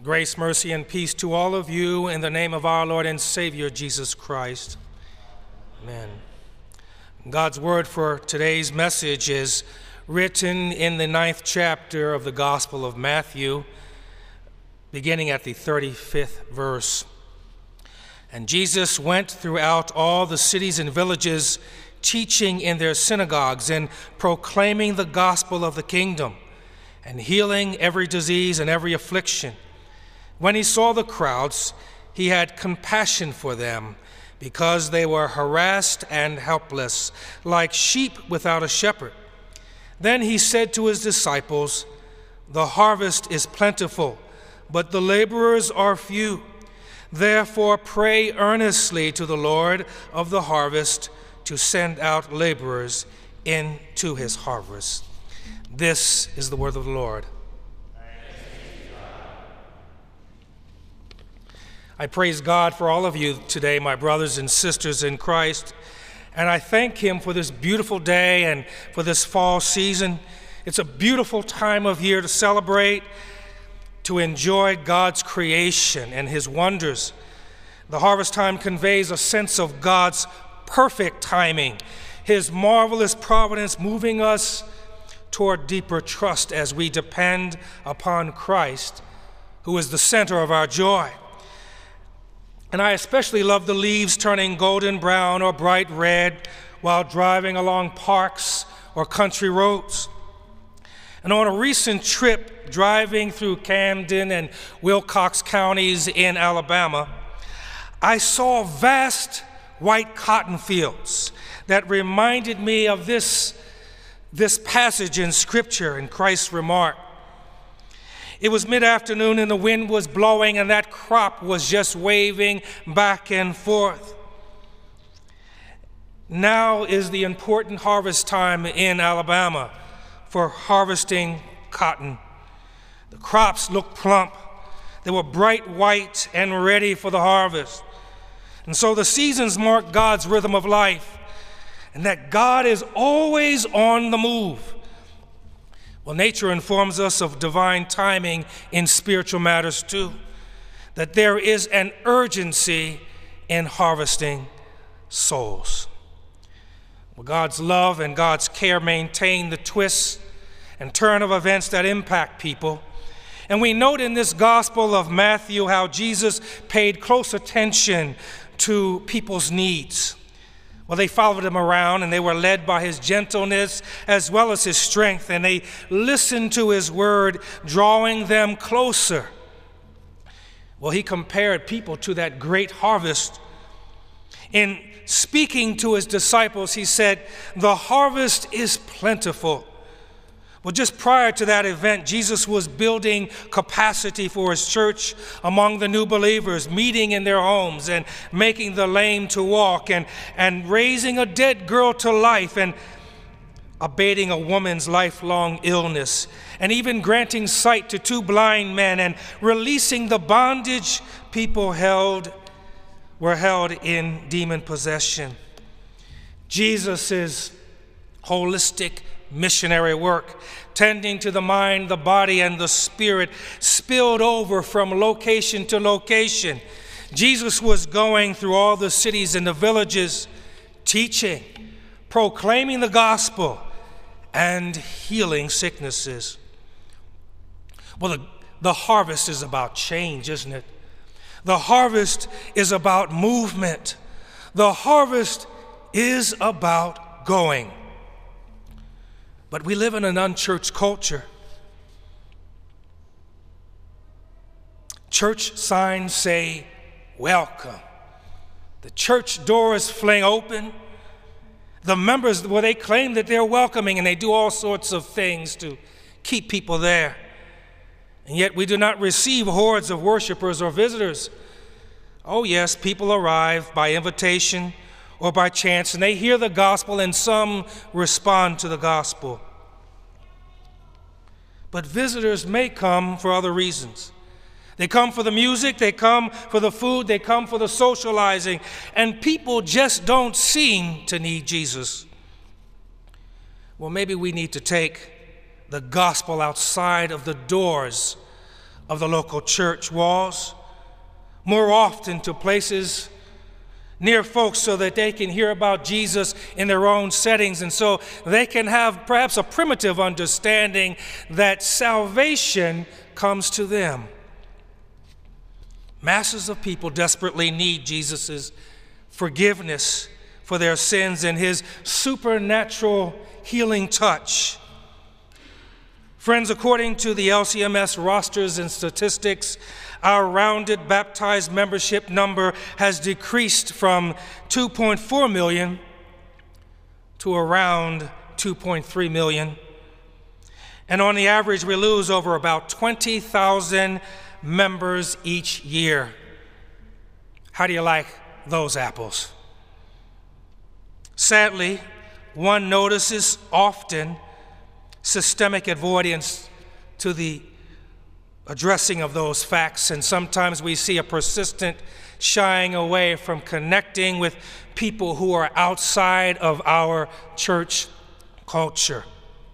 Grace, mercy, and peace to all of you in the name of our Lord and Savior, Jesus Christ. Amen. God's word for today's message is written in the 9th chapter of the Gospel of Matthew, beginning at the 35th verse. And Jesus went throughout all the cities and villages, teaching in their synagogues and proclaiming the gospel of the kingdom, and healing every disease and every affliction. When he saw the crowds, he had compassion for them, because they were harassed and helpless, like sheep without a shepherd. Then he said to his disciples, "The harvest is plentiful, but the laborers are few. Therefore pray earnestly to the Lord of the harvest to send out laborers into his harvest." This is the word of the Lord. I praise God for all of you today, my brothers and sisters in Christ, and I thank him for this beautiful day and for this fall season. It's a beautiful time of year to celebrate, to enjoy God's creation and his wonders. The harvest time conveys a sense of God's perfect timing, his marvelous providence moving us toward deeper trust as we depend upon Christ, who is the center of our joy. And I especially love the leaves turning golden brown or bright red while driving along parks or country roads. And on a recent trip driving through Camden and Wilcox counties in Alabama, I saw vast white cotton fields that reminded me of this passage in Scripture in Christ's remark. It was mid-afternoon and the wind was blowing and that crop was just waving back and forth. Now is the important harvest time in Alabama for harvesting cotton. The crops looked plump. They were bright white and ready for the harvest. And so the seasons mark God's rhythm of life, and that God is always on the move. Well, nature informs us of divine timing in spiritual matters too, that there is an urgency in harvesting souls. Well, God's love and God's care maintain the twists and turn of events that impact people. And we note in this Gospel of Matthew how Jesus paid close attention to people's needs. Well, they followed him around and they were led by his gentleness as well as his strength, and they listened to his word, drawing them closer. Well, he compared people to that great harvest. In speaking to his disciples, he said, "The harvest is plentiful." Well, just prior to that event, Jesus was building capacity for his church among the new believers, meeting in their homes and making the lame to walk and raising a dead girl to life and abating a woman's lifelong illness and even granting sight to 2 blind men and releasing the bondage people were held in demon possession. Jesus' holistic missionary work, tending to the mind, the body, and the spirit, spilled over from location to location. Jesus was going through all the cities and the villages, teaching, proclaiming the gospel, and healing sicknesses. Well, the harvest is about change, isn't it? The harvest is about movement. The harvest is about going. But we live in an unchurched culture. Church signs say, "Welcome." The church doors fling open. The members, well, they claim that they're welcoming, and they do all sorts of things to keep people there. And yet we do not receive hordes of worshipers or visitors. Oh yes, people arrive by invitation or by chance, and they hear the gospel, and some respond to the gospel. But visitors may come for other reasons. They come for the music, they come for the food, they come for the socializing, and people just don't seem to need Jesus. Well, maybe we need to take the gospel outside of the doors of the local church walls, more often to places near folks so that they can hear about Jesus in their own settings, and so they can have perhaps a primitive understanding that salvation comes to them. Masses of people desperately need Jesus' forgiveness for their sins and his supernatural healing touch. Friends, according to the LCMS rosters and statistics, our rounded baptized membership number has decreased from 2.4 million to around 2.3 million. And on the average, we lose over about 20,000 members each year. How do you like those apples? Sadly, one notices often systemic avoidance to the addressing of those facts, and sometimes we see a persistent shying away from connecting with people who are outside of our church culture.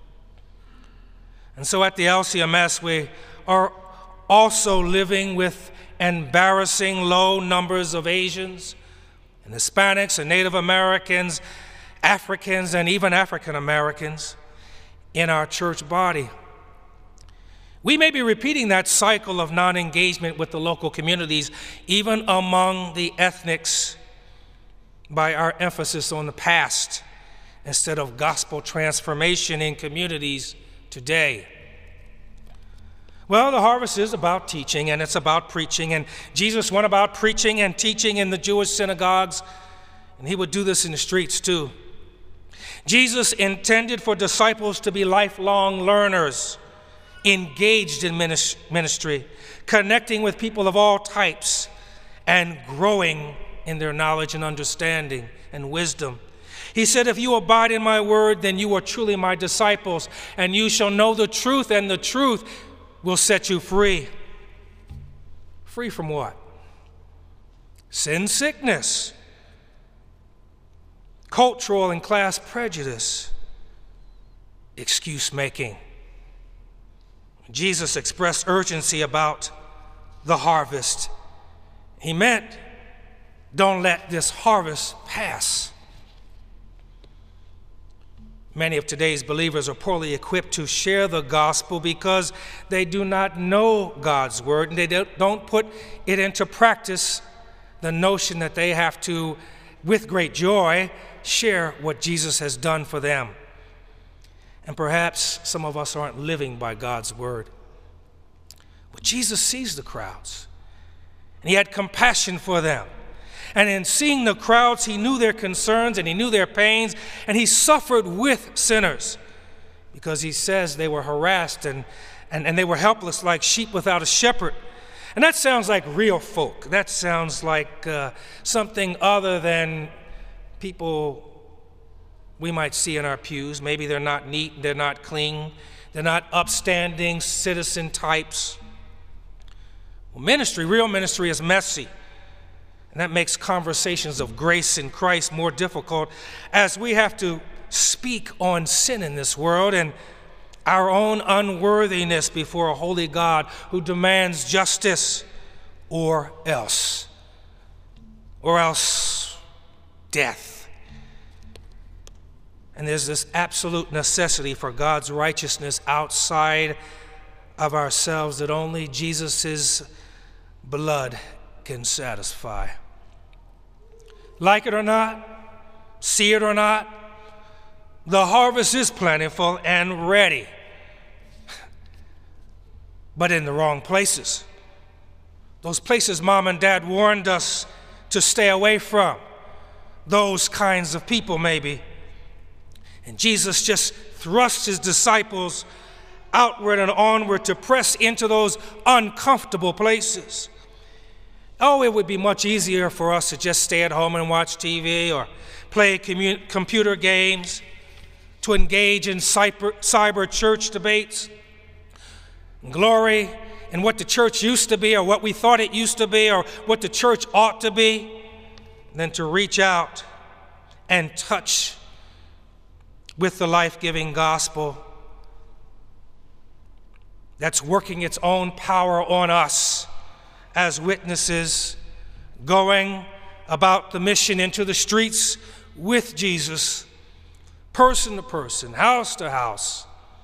And so at the LCMS, we are also living with embarrassing low numbers of Asians and Hispanics and Native Americans, Africans, and even African Americans in our church body. We may be repeating that cycle of non-engagement with the local communities, even among the ethnics, by our emphasis on the past instead of gospel transformation in communities today. Well, the harvest is about teaching, and it's about preaching, and Jesus went about preaching and teaching in the Jewish synagogues, and he would do this in the streets too. Jesus intended for disciples to be lifelong learners, engaged in ministry, connecting with people of all types, and growing in their knowledge and understanding and wisdom. He said, "If you abide in my word, then you are truly my disciples, and you shall know the truth, and the truth will set you free." Free from what? Sin sickness, cultural and class prejudice, excuse making. Jesus expressed urgency about the harvest. He meant, don't let this harvest pass. Many of today's believers are poorly equipped to share the gospel because they do not know God's word and they don't put it into practice, the notion that they have to, with great joy, share what Jesus has done for them. And perhaps some of us aren't living by God's word. But Jesus sees the crowds, and he had compassion for them. And in seeing the crowds, he knew their concerns and he knew their pains, and he suffered with sinners because he says they were harassed and they were helpless like sheep without a shepherd. And that sounds like real folk. That sounds like something other than people we might see in our pews. Maybe they're not neat, they're not clean, they're not upstanding citizen types. Well, ministry, real ministry, is messy. And that makes conversations of grace in Christ more difficult, as we have to speak on sin in this world and our own unworthiness before a holy God who demands justice, or else death. And there's this absolute necessity for God's righteousness outside of ourselves that only Jesus' blood can satisfy. Like it or not, see it or not, the harvest is plentiful and ready, but in the wrong places. Those places Mom and Dad warned us to stay away from, those kinds of people maybe. And Jesus just thrust his disciples outward and onward to press into those uncomfortable places. Oh, it would be much easier for us to just stay at home and watch TV or play computer games, to engage in cyber church debates, glory in what the church used to be or what we thought it used to be or what the church ought to be, than to reach out and touch with the life-giving gospel that's working its own power on us as witnesses, going about the mission into the streets with Jesus, person to person, house to house,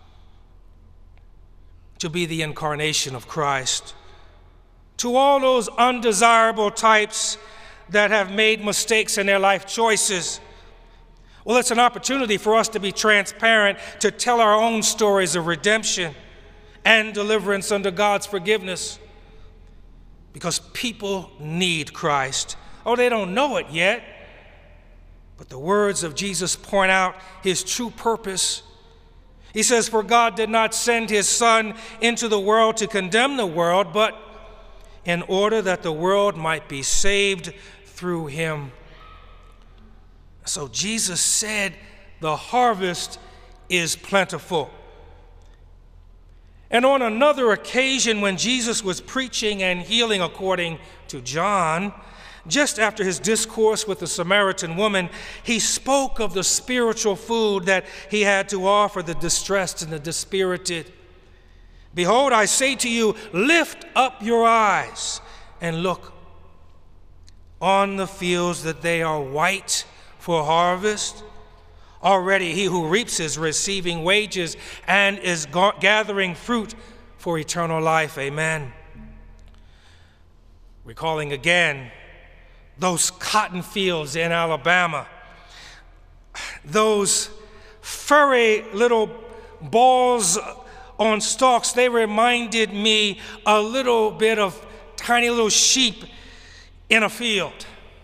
to be the incarnation of Christ. To all those undesirable types that have made mistakes in their life choices, well, it's an opportunity for us to be transparent, to tell our own stories of redemption and deliverance under God's forgiveness. Because people need Christ. Oh, they don't know it yet, but the words of Jesus point out his true purpose. He says, "For God did not send his Son into the world to condemn the world, but in order that the world might be saved through him." So Jesus said, the harvest is plentiful. And on another occasion, when Jesus was preaching and healing according to John, just after his discourse with the Samaritan woman, he spoke of the spiritual food that he had to offer the distressed and the dispirited. "Behold, I say to you, lift up your eyes and look on the fields, that they are white for harvest. Already he who reaps is receiving wages and is gathering fruit for eternal life." Amen. Recalling again those cotton fields in Alabama, those furry little balls on stalks, they reminded me a little bit of tiny little sheep in a field.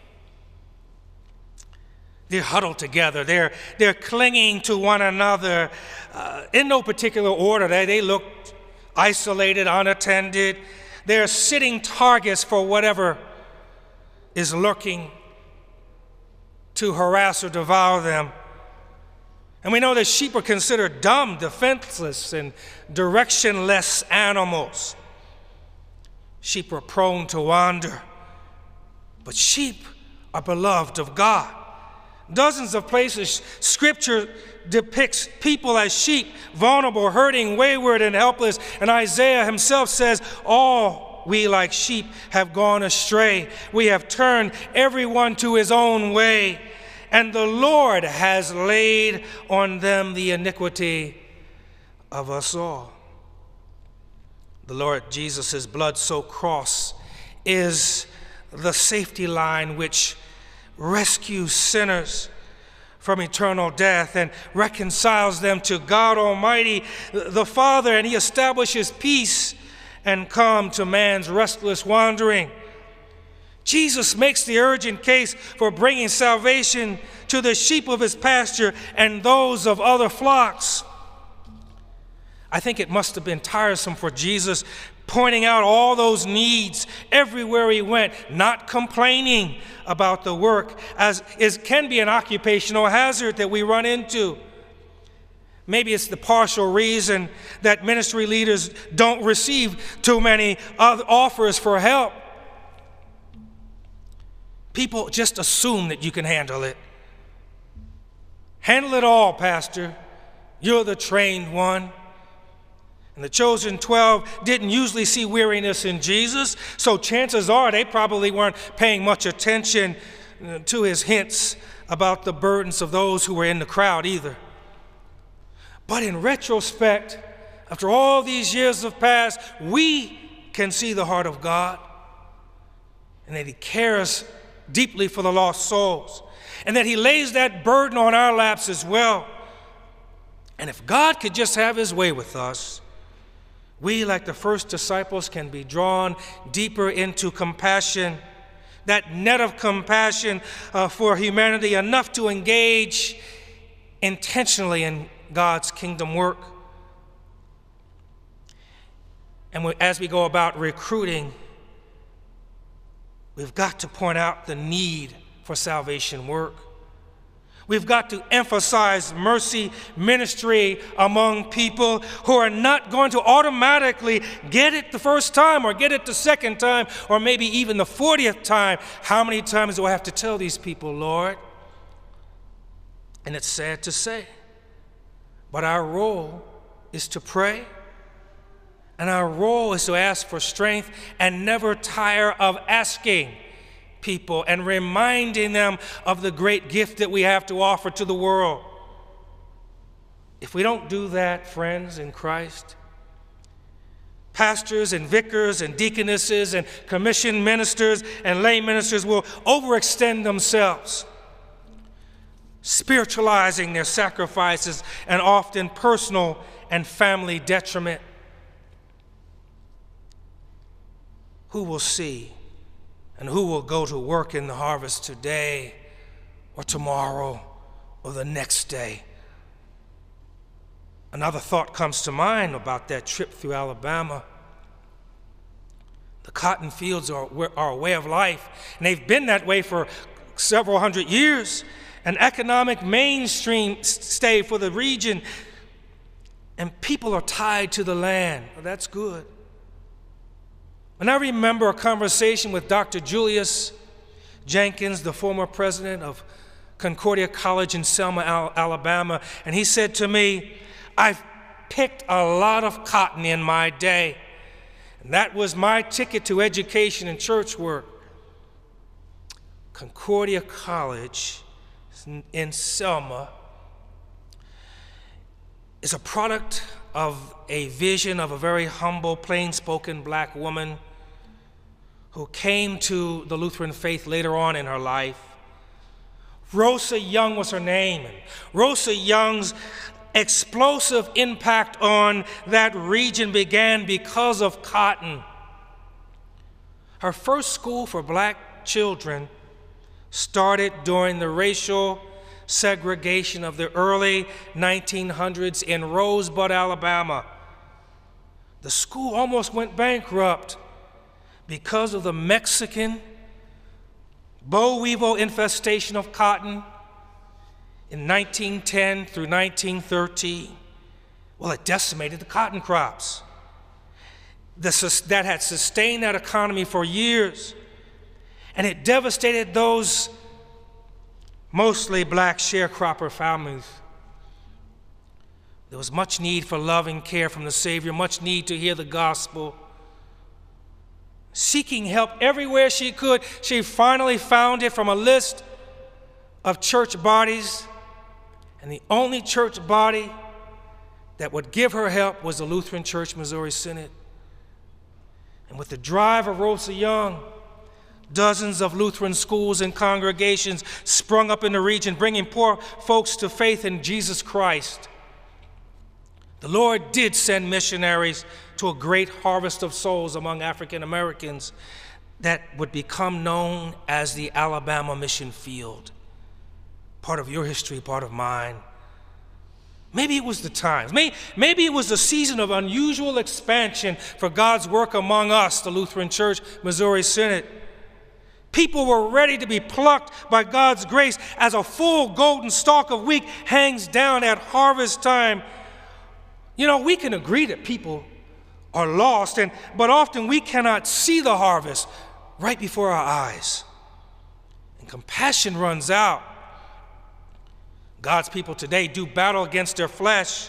They're huddled together. They're clinging to one another in no particular order. They look isolated, unattended. They're sitting targets for whatever is lurking to harass or devour them. And we know that sheep are considered dumb, defenseless, and directionless animals. Sheep are prone to wander, but sheep are beloved of God. Dozens of places Scripture depicts people as sheep, vulnerable, hurting, wayward, and helpless. And Isaiah himself says, "All we like sheep have gone astray. We have turned everyone to his own way. And the Lord has laid on them the iniquity of us all." The Lord Jesus' blood-soaked cross is the safety line which rescues sinners from eternal death and reconciles them to God Almighty, the Father, and he establishes peace and calm to man's restless wandering. Jesus makes the urgent case for bringing salvation to the sheep of his pasture and those of other flocks. I think it must have been tiresome for Jesus pointing out all those needs everywhere he went, not complaining about the work, as it can be an occupational hazard that we run into. Maybe it's the partial reason that ministry leaders don't receive too many offers for help. People just assume that you can handle it. Handle it all, Pastor. You're the trained one. And the chosen 12 didn't usually see weariness in Jesus, so chances are they probably weren't paying much attention to his hints about the burdens of those who were in the crowd either. But in retrospect, after all these years have passed, we can see the heart of God and that he cares deeply for the lost souls and that he lays that burden on our laps as well. And if God could just have his way with us, we, like the first disciples, can be drawn deeper into compassion, that net of compassion for humanity, enough to engage intentionally in God's kingdom work. And as we go about recruiting, we've got to point out the need for salvation work. We've got to emphasize mercy ministry among people who are not going to automatically get it the first time or get it the second time or maybe even the 40th time. How many times do I have to tell these people, Lord? And it's sad to say, but our role is to pray And our role is to ask for strength and never tire of asking people and reminding them of the great gift that we have to offer to the world. If we don't do that, friends in Christ, pastors and vicars and deaconesses and commissioned ministers and lay ministers will overextend themselves, spiritualizing their sacrifices and often personal and family detriment. Who will see and who will go to work in the harvest today or tomorrow or the next day? Another thought comes to mind about that trip through Alabama. The cotton fields are a way of life, and they've been that way for several hundred years, an economic mainstay for the region, and people are tied to the land. Well, that's good. And I remember a conversation with Dr. Julius Jenkins, the former president of Concordia College in Selma, Alabama, and he said to me, "I've picked a lot of cotton in my day, and that was my ticket to education and church work." Concordia College in Selma is a product of a vision of a very humble, plain-spoken black woman who came to the Lutheran faith later on in her life. Rosa Young was her name, and Rosa Young's explosive impact on that region began because of cotton. Her first school for black children started during the racial segregation of the early 1900s in Rosebud, Alabama. The school almost went bankrupt because of the Mexican boll weevil infestation of cotton in 1910 through 1913. Well, it decimated the cotton crops. That had sustained that economy for years, and it devastated those mostly black sharecropper families. There was much need for love and care from the Savior, much need to hear the gospel. Seeking help everywhere she could, she finally found it from a list of church bodies, and the only church body that would give her help was the Lutheran Church Missouri Synod. And with the drive of Rosa Young, dozens of Lutheran schools and congregations sprung up in the region, bringing poor folks to faith in Jesus Christ. The Lord did send missionaries to a great harvest of souls among African Americans that would become known as the Alabama Mission Field. Part of your history, part of mine. Maybe it was the times. Maybe it was a season of unusual expansion for God's work among us, the Lutheran Church Missouri Synod. People were ready to be plucked by God's grace as a full golden stalk of wheat hangs down at harvest time. You know, we can agree that people are lost, but often we cannot see the harvest right before our eyes. And compassion runs out. God's people today do battle against their flesh.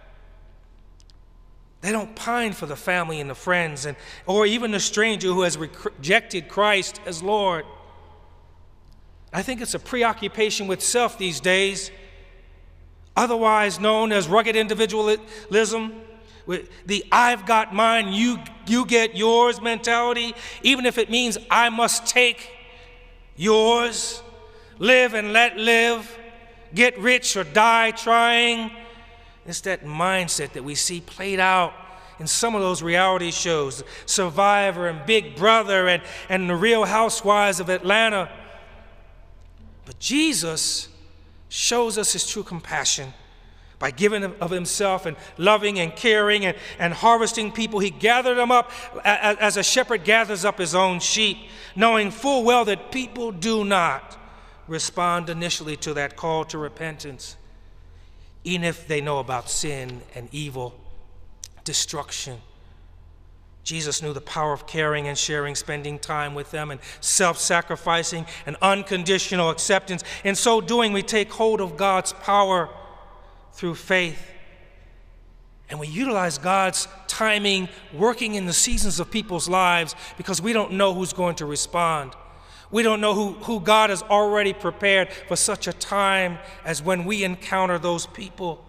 They don't pine for the family and the friends or even the stranger who has rejected Christ as Lord. I think it's a preoccupation with self these days, otherwise known as rugged individualism, with the I've got mine, you get yours mentality, even if it means I must take yours, live and let live, get rich or die trying. It's that mindset that we see played out in some of those reality shows, Survivor and Big Brother and the Real Housewives of Atlanta. But Jesus shows us his true compassion by giving of himself and loving and caring and harvesting people. He gathered them up as a shepherd gathers up his own sheep, knowing full well that people do not respond initially to that call to repentance, even if they know about sin and evil, destruction. Jesus knew the power of caring and sharing, spending time with them, and self-sacrificing and unconditional acceptance. In so doing, we take hold of God's power through faith, And we utilize God's timing, working in the seasons of people's lives, because we don't know who's going to respond. We don't know who God has already prepared for such a time as when we encounter those people.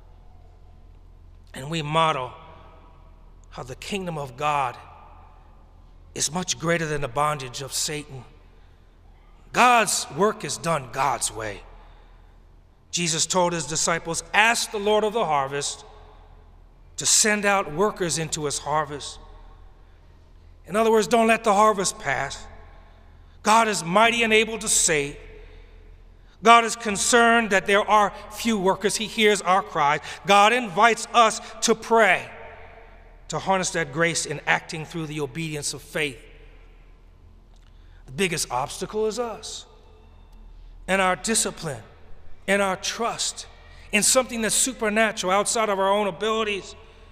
And we model how the kingdom of God is much greater than the bondage of Satan. God's work is done God's way. Jesus told his disciples, "Ask the Lord of the harvest to send out workers into his harvest." In other words, don't let the harvest pass. God is mighty and able to save. God is concerned that there are few workers. He hears our cries. God invites us to pray, to harness that grace in acting through the obedience of faith. The biggest obstacle is us and our discipline and our trust in something that's supernatural, outside of our own abilities.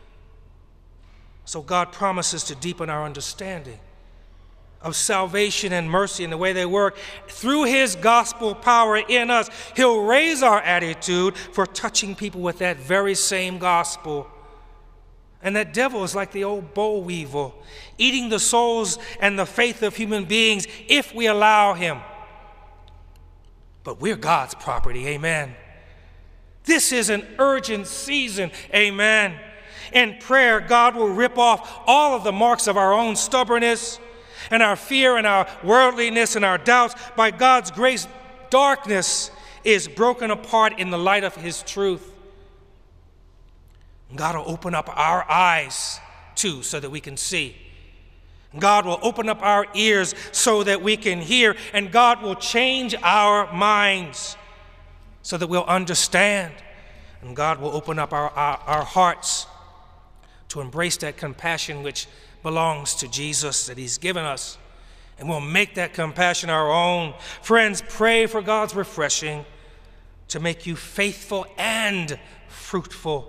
So God promises to deepen our understanding of salvation and mercy and the way they work. Through his gospel power in us, he'll raise our attitude for touching people with that very same gospel. And that devil is like the old boll weevil, eating the souls and the faith of human beings if we allow him. But we're God's property, amen. This is an urgent season, amen. In prayer, God will rip off all of the marks of our own stubbornness and our fear and our worldliness and our doubts. By God's grace, darkness is broken apart in the light of his truth. God will open up our eyes too, so that we can see. God will open up our ears so that we can hear. And God will change our minds so that we'll understand. And God will open up our hearts to embrace that compassion which belongs to Jesus that he's given us. And we'll make that compassion our own. Friends, pray for God's refreshing to make you faithful and fruitful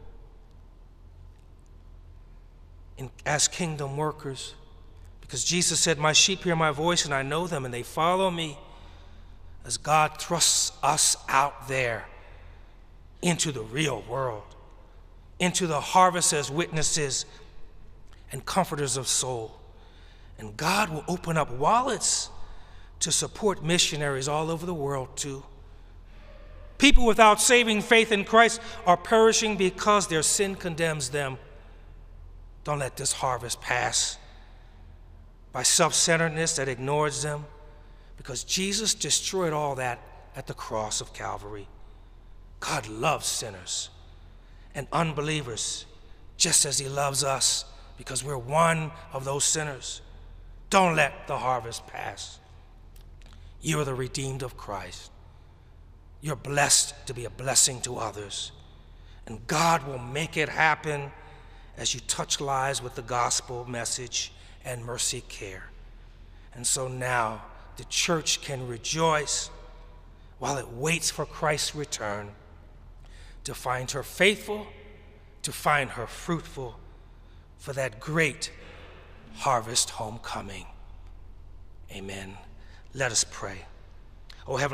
as kingdom workers. Because Jesus said, "My sheep hear my voice, and I know them, and they follow me." As God thrusts us out there into the real world, into the harvest as witnesses and comforters of soul. And God will open up wallets to support missionaries all over the world too. People without saving faith in Christ are perishing because their sin condemns them. Don't let this harvest pass by self-centeredness that ignores them, because Jesus destroyed all that at the cross of Calvary. God loves sinners and unbelievers just as he loves us, because we're one of those sinners. Don't let the harvest pass. You are the redeemed of Christ. You're blessed to be a blessing to others. And God will make it happen as you touch lives with the gospel message and mercy care. And so now the church can rejoice while it waits for Christ's return, to find her faithful, to find her fruitful for that great harvest homecoming. Amen. Let us pray. Oh, Heavenly